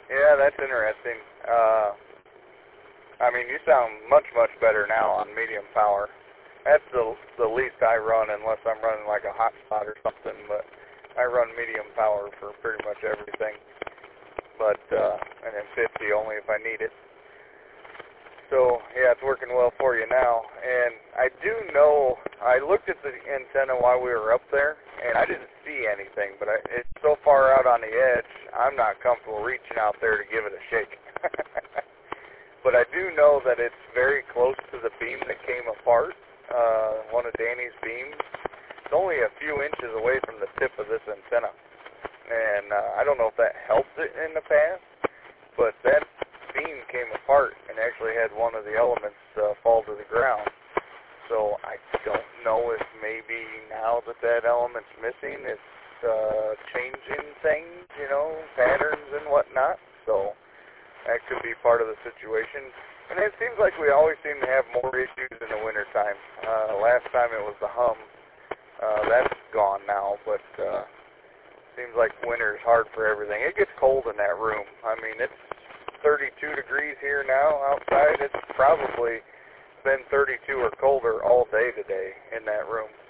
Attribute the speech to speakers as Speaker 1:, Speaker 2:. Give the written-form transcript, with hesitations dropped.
Speaker 1: Yeah, that's interesting. I mean, you sound much, much better now on medium power. That's the least I run unless I'm running like a hotspot or something, but I run medium power for pretty much everything. But, and then 50 only if I need it. So, yeah, it's working well for you now. And I do know, I looked at the antenna while we were up there, and I didn't see anything, but it's so far out on the edge, I'm not comfortable reaching out there to give it a shake. But I do know that it's very close to the beam that came apart, one of Danny's beams. It's only a few inches away from the tip of this antenna. And I don't know if that helped it in the past, but that beam came apart and actually had one of the elements fall to the ground. So I don't know if maybe now that that element's missing, it's changing things, you know, patterns and whatnot. So that could be part of the situation. And it seems like we always seem to have more issues in the wintertime. Last time it was the hum. That's gone now, but seems like winter's hard for everything. It gets cold in that room. I mean, it's 32 degrees here now outside. It's probably been 32 or colder all day today in that room.